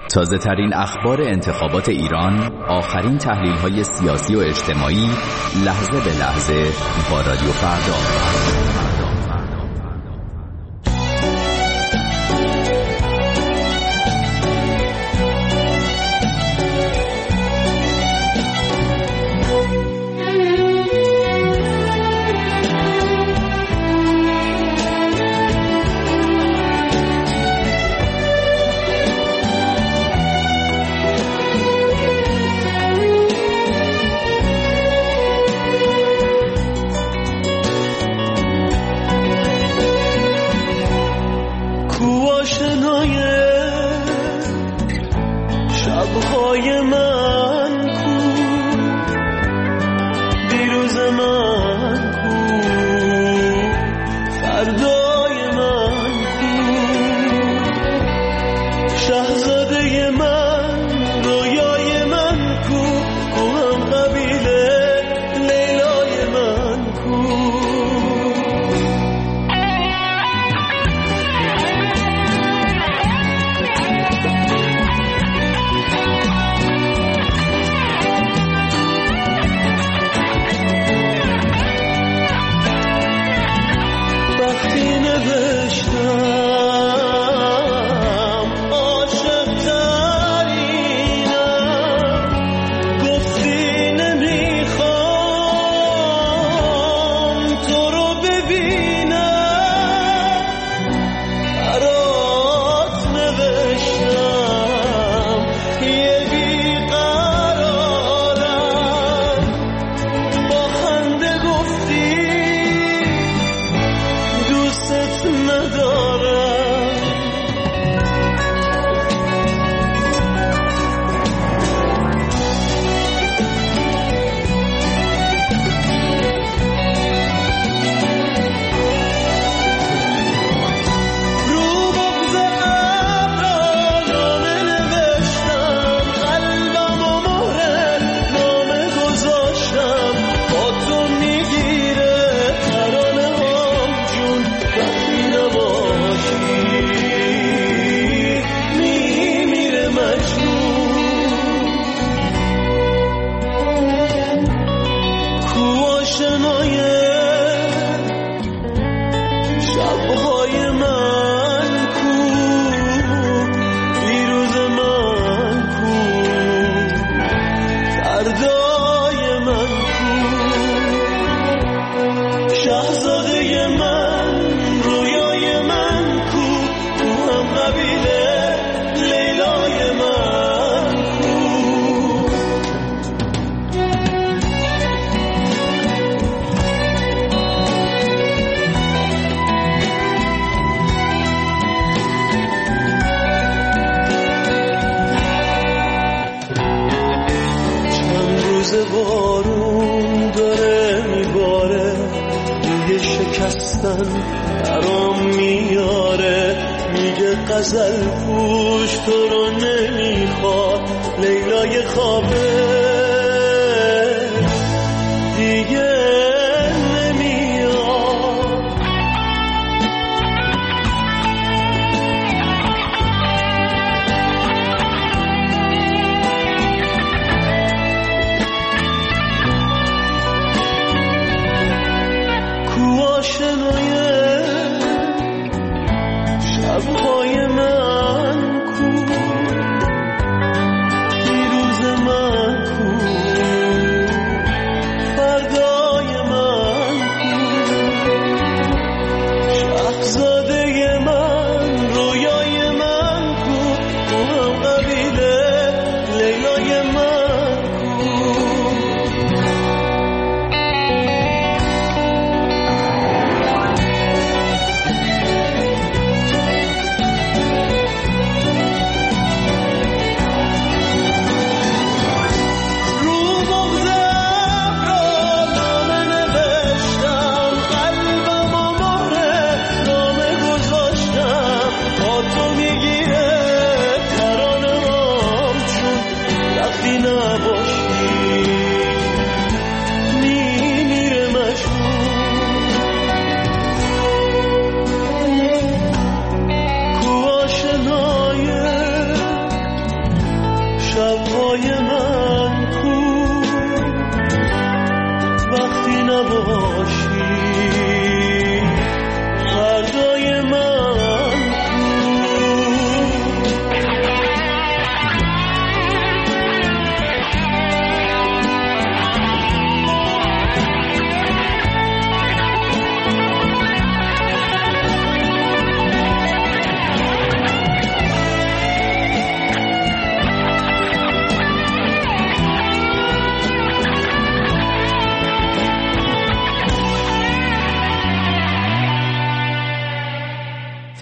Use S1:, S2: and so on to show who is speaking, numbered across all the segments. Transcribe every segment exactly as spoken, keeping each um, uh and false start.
S1: تازه ترین اخبار انتخابات ایران، آخرین تحلیل های سیاسی و اجتماعی، لحظه به لحظه با رادیو فردا.
S2: شبهای من کو، دیروز من کو، فردای من کو، شاهزاده من، رویای من کو، کو هم قبیله لیلای من کو. بارون داره میباره، روی شکستن برام میاره، میگه غزل پوش تو رو نمیخواد، لیلای خوابه دیگه شبهای من کو، دیروز من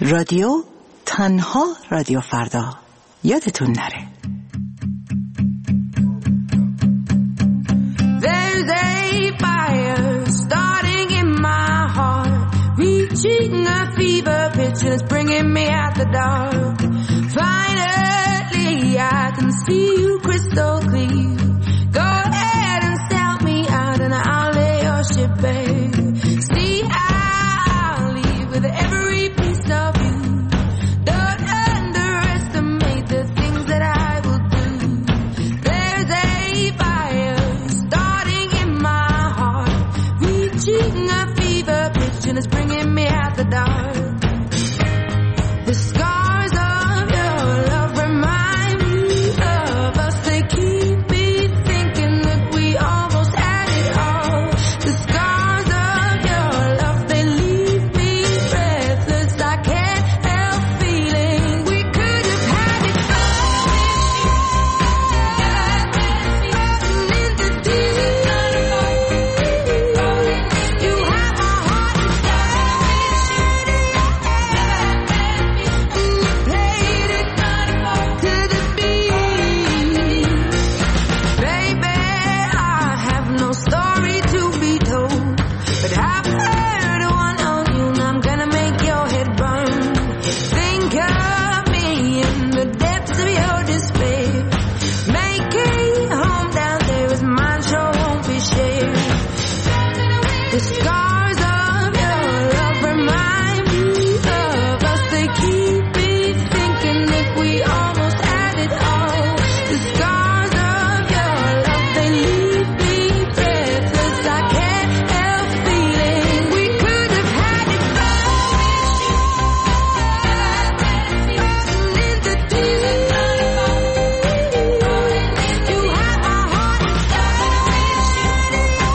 S3: رادیو تنها رادیو فردا، یادتون نره.
S4: There's a fire starting in my heart, reaching a fever pitch and it's bringing me out the dark. Finally I can see you crystal clear. Go ahead and sell me out and I'll lay your ship bare. See, I'll leave with every piece of you. Don't underestimate the things that I will do. There's a fire starting in my heart, reaching a fever pitch and it's bringing me out the dark. The scars of your love remind me of us. They keep me thinking that we almost had it all. The scars of your love, they leave me breathless. I can't help feeling we could have had it all. In the deep, you have my heart inside. Played it to the beat. Baby, I have no story to be told, but I've heard one on you and I'm gonna make your head burn. Think of me in the depths of your despair. Making home down there is mine, sure won't be shared. The scars of your love remind me of us. They keep me thinking that we almost had it all. The scars of your love, they leave me breathless. I can't help feeling we could have had it all. In the deep, you have my heart inside.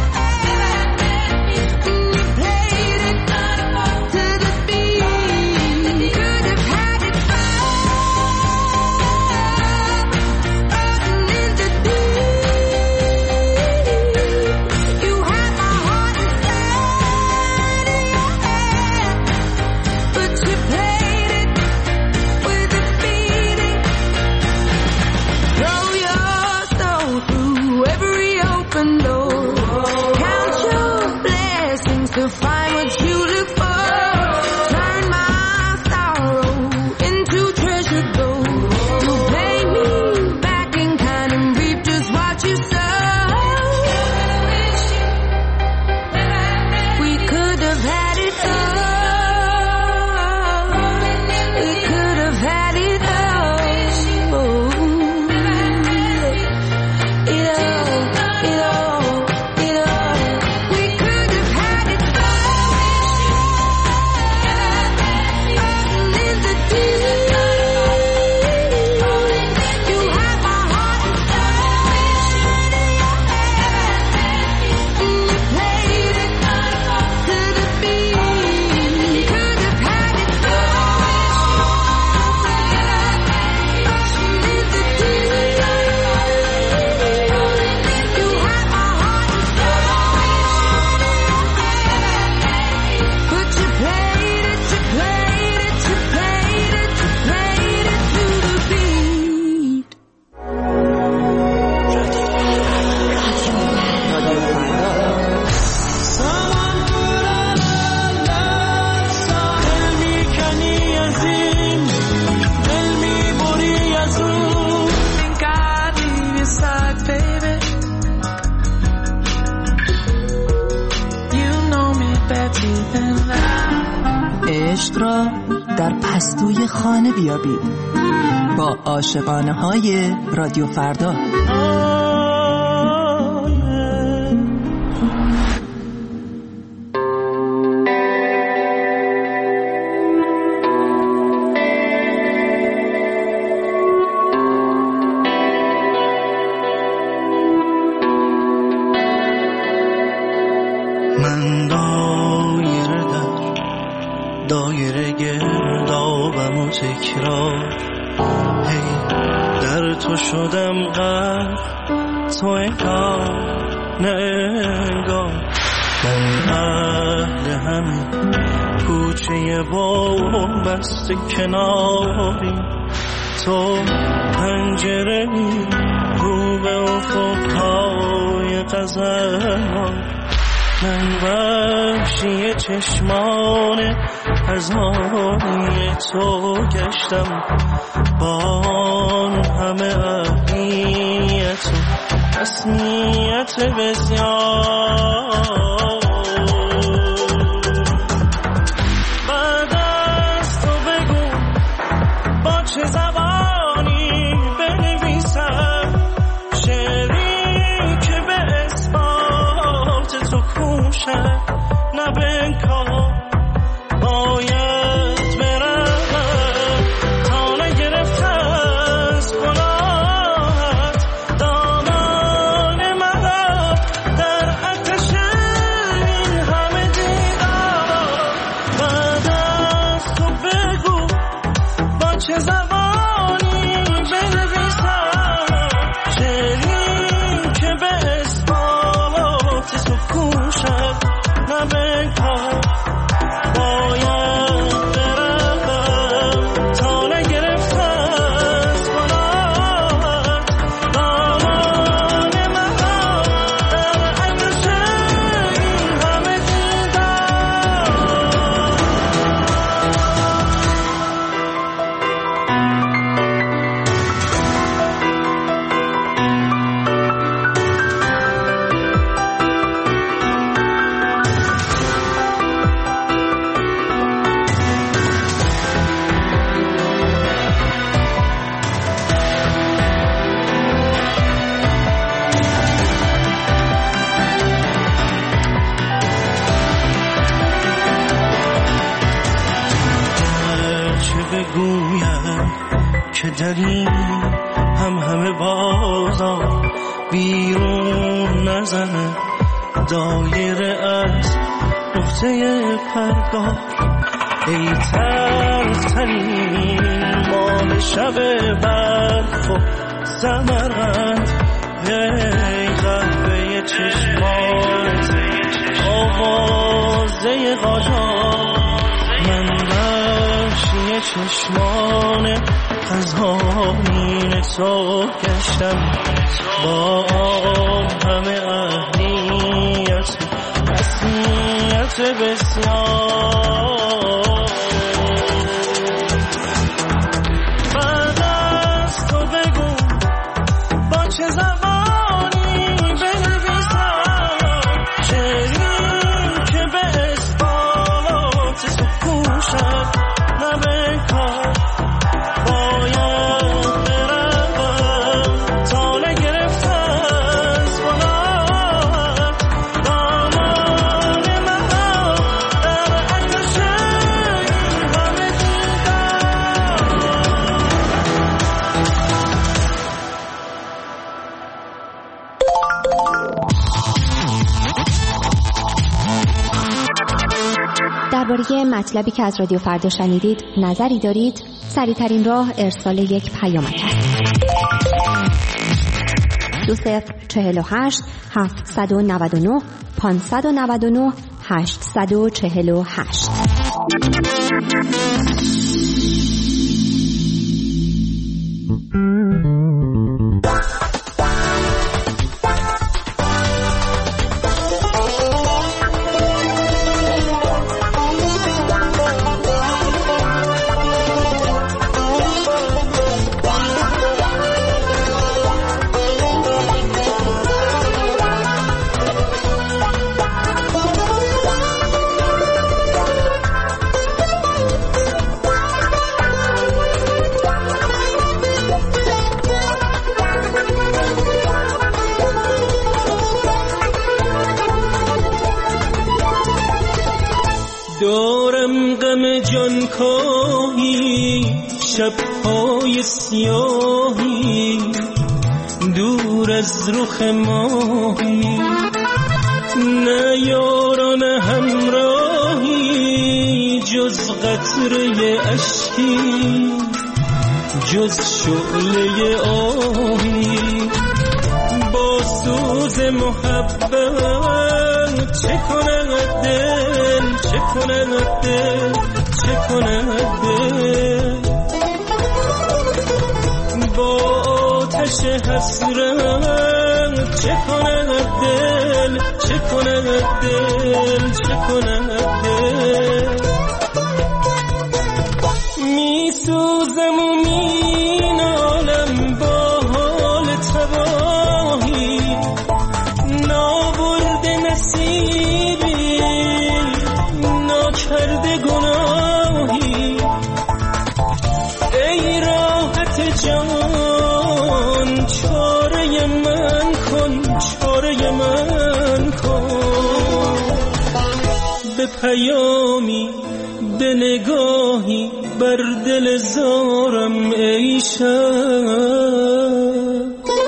S4: Played it to the beat. Could have had it all. In the deep, you have my heart inside of your head, but you played it with its beating. Throw your soul through every open door. Count your blessings to find what you look for. Turn my sorrow into treasure gold. You pay me back in kind and reap just what you sow. We could have had it all. We could have had it all. It all, it all, it all. We could have had it all. In the deep, you have my heart inside. You played it to the beat. Could have had it all. In the deep, you have my heart inside. But you played it, you played it, you played it, you played it to the beat.
S2: سامان پرنده ساحل میکنی از این دل میبری از اون.
S4: Think I'd leave your side, baby. You know me better than that.
S3: عشق را در پستوی خانه بیابید با عاشقانه های رادیو فردا.
S2: من دایره در دایره گردابم و تکرار، هی در تو شدم غرق، تو انگار نه انگار. من اهل همین کوچه بام بسته کناری، تو پنجره رو به افقهای قزل، من وحشی چشمان هزاری تو گشتم با آن همه اهمیت و رسمیت بسیار. بعد از تو بگو با چه زبانی بنویسم شعری که به اثبات تو کوشد، نه بنکار باید برم تا نگرفته از گناهت دامان مرا در آتش این همه دیدار. بعد از تو بگو با چه زبانی بنویسم شعری که به اثبات تو کوشد، نه بنکار باید برم تا نگرفته از گناهت دامان مرا در آتش این همه دیدار. چه بگویم که در این هم همه بازار بیرون نزنه دایره از نقطه پرگار. ای تلخترین مال شب برف و زمرند، ای قهوه چشمات آوازه قاجار، من وحشی چشمان خزانین تو گشتم با آن همه اهمیت رسمیت بسیار. بعد از تو بگو با چه زبانی بنویسم شعری که به اثبات تو کوشد، نه بنکار باید برم تا نگرفته از گناهت دامان مرا در آتش این همه دیدار.
S5: درباره مطلبی که از رادیو فردا شنیدید نظری دارید؟ سریع‌ترین راه ارسال یک پیامک است. دو صفر چهل و هشت هفتصد و نود و نه پانصد و نود و نه هشتصد و چهل و هشت.
S2: دارم غم جان کاهی، شب‌های سیاهی، دور از رخ ماهی، نه یاران همراهی جز قطره اشکی، جز شعله آهی. با سوز سوز محبت چه کند دل، چه کند دل، چه کند دل. با آتش حسرت چه کند دل، چه کند دل، چه کند دل. می سوزم و می نالم با حال تباهی، نابرده نصیبی، ناکرده گناهی. ای راحت جان چاره من کن، چاره من کن. به پیامی به نگاهی بر دل زارم ای شب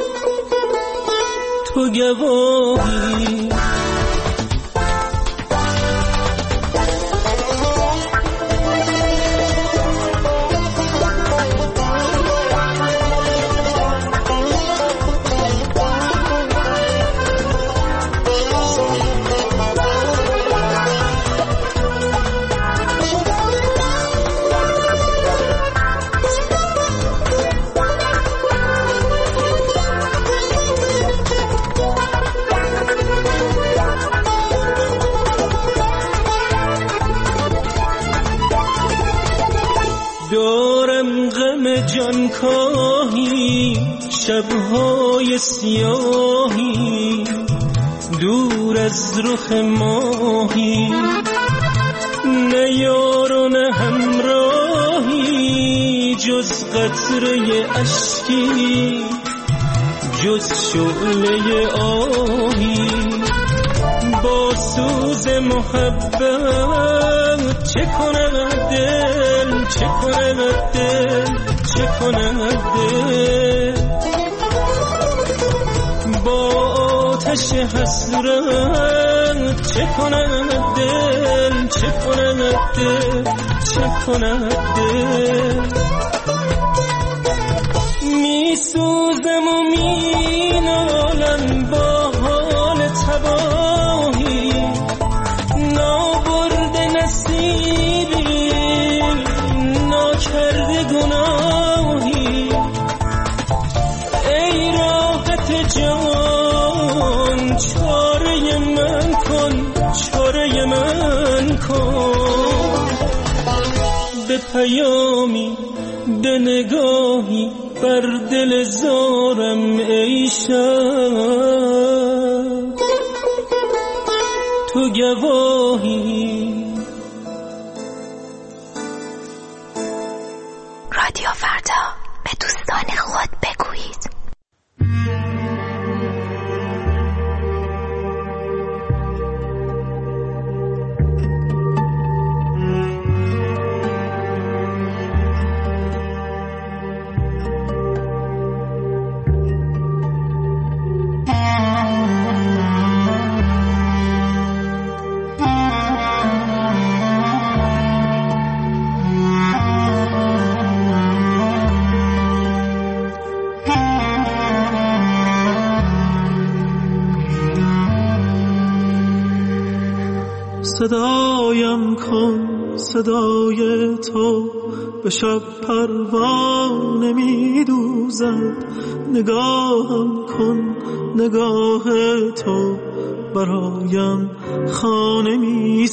S2: تو گواهی. دارم غم جانکاهی، شبهای سیاهی، دور از رخ ماهی. نه یار و نه همراهی، جز قطره اشکی، جز شعله آهی. با سوز محبت چه کند دل، چه کند دل، چه کند دل. با آتش حسرت چه کند دل، چه کند دل، چه کند دل. می سوزم و می نالم با حال تباهی، نابرده نصیبی، ناکرده گناهی. ای راحت جان چاره من کن، چاره من کن. به پیامی به نگاهی بر دل زارم ای شب تو گواهی.
S5: رادیو فردا، به دوستان خود بگویید.
S6: صدایم کن صدای تو، به شب پروانه می دوزد. نگاهم کن نگاه تو، برایم خانه می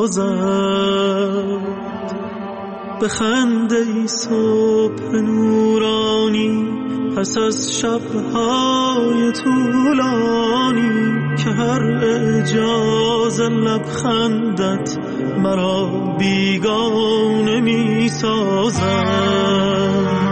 S6: سازد. بخند ای صبح نورانی، پس از شبهای طولانی، که هر اعجاز لبخندت مرا بیگانه می سازد.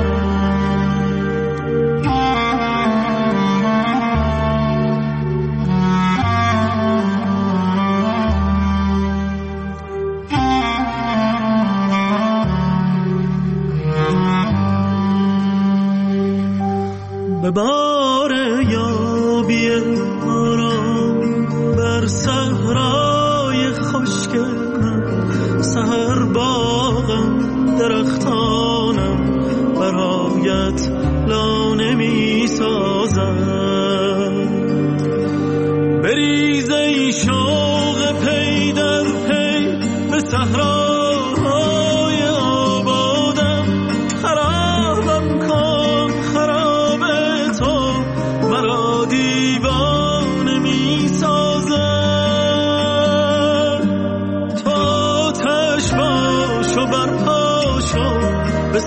S6: به بار یابی آرام بر صحرای خشکم، سحر باغم درختانم برایت لانه می سازد.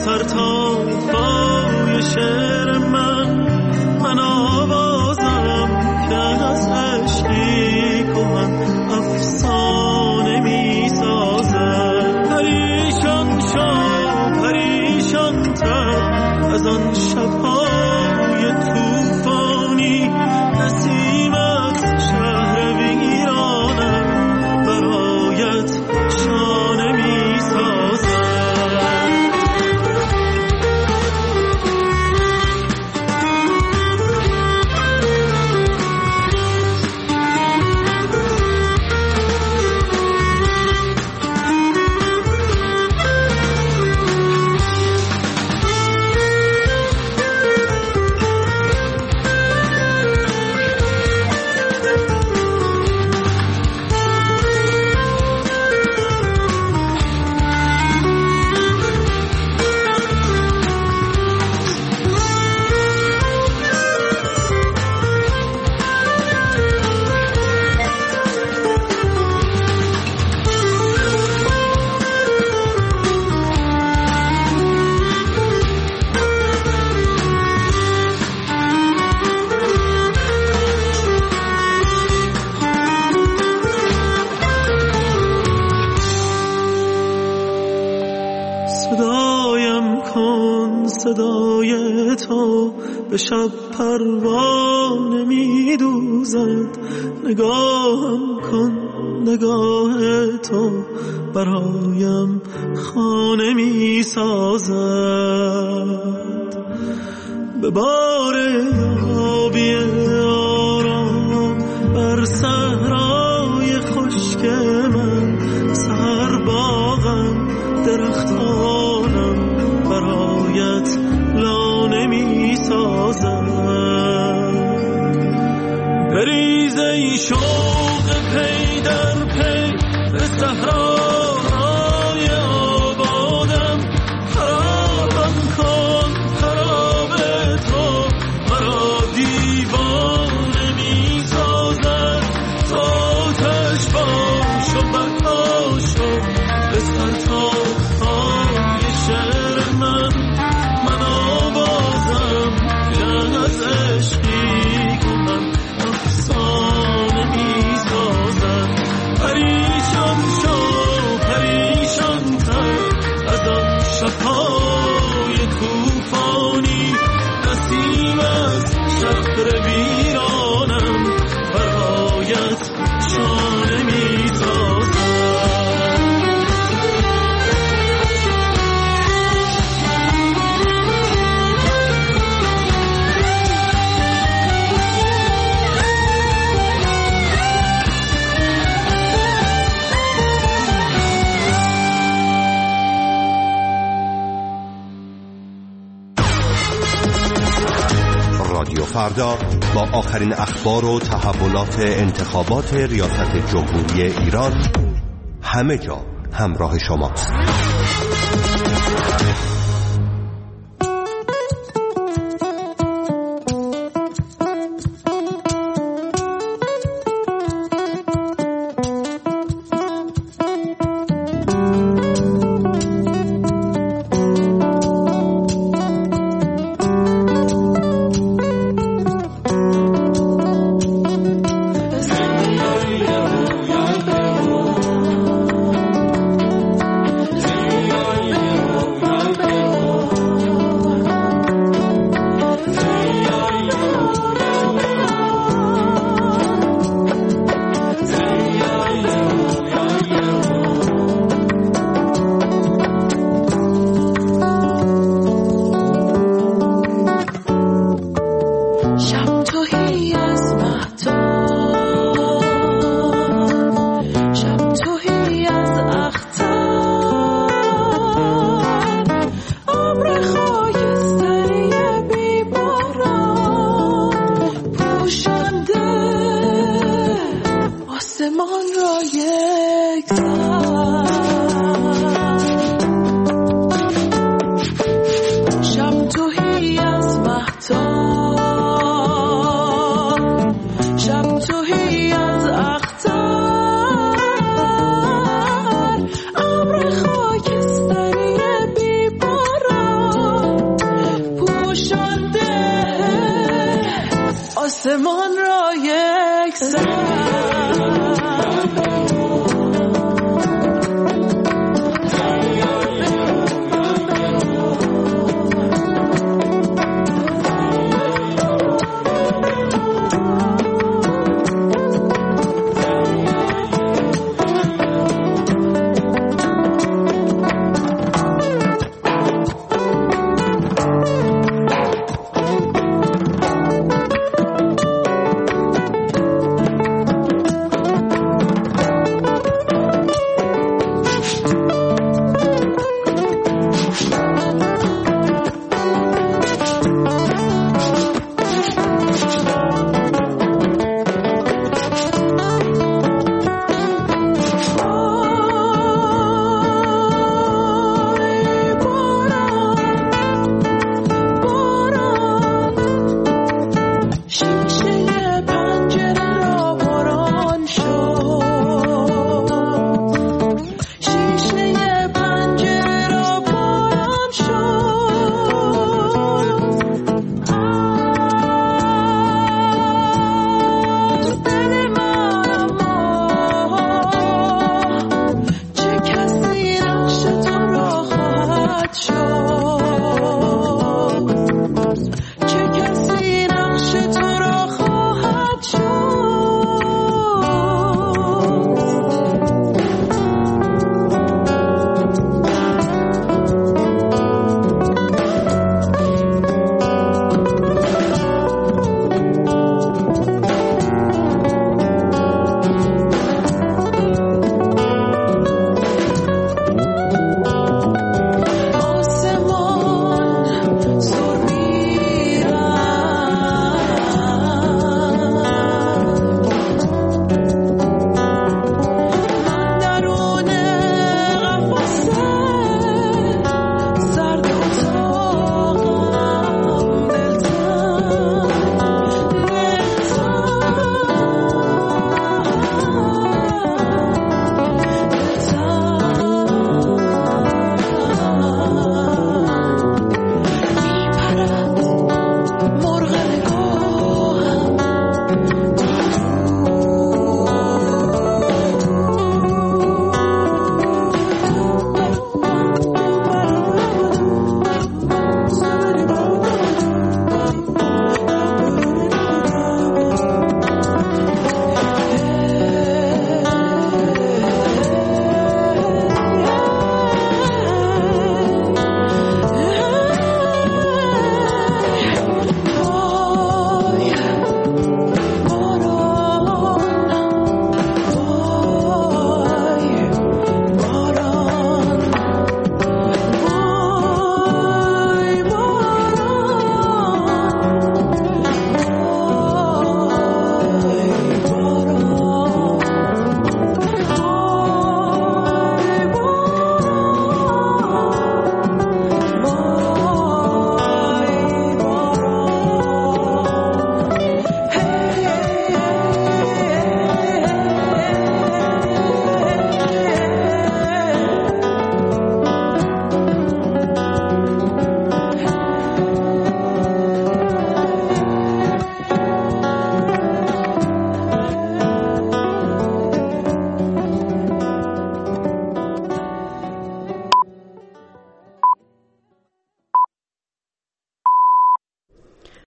S6: سر تا پای شعر من من آوازم که از عشقی کهن افسانه می سازد. پریشان شد پریشان تر از آن شبهای توفانی، نسیم از شهر ویرانم برایت شانه می سازد. صدای تو به شب پروانه می دوزد. نگاهم کن نگاه تو برایم خانه می سازد. به بار یابی آرام بر صحرای خشک من، سحر باغم درختانم برایت لانه می سازد. بریز ای شوق پی در پی به صحرای آبادم، خرابم کن خراب تو مرا دیوانه می سازد. تا آتش باش و بقا شو به سر تا پای شعر من من آوازم که از عشقی کنم افسانه می سازد. پریشان شو پریشان تر از آن شبهای توفانی، نسیم از شهر ویرانم برایت شانه می سازد.
S7: رادیو فردا با آخرین اخبار و تحولات انتخابات ریاست جمهوری ایران همه جا همراه شماست.
S3: آسمان را یک سر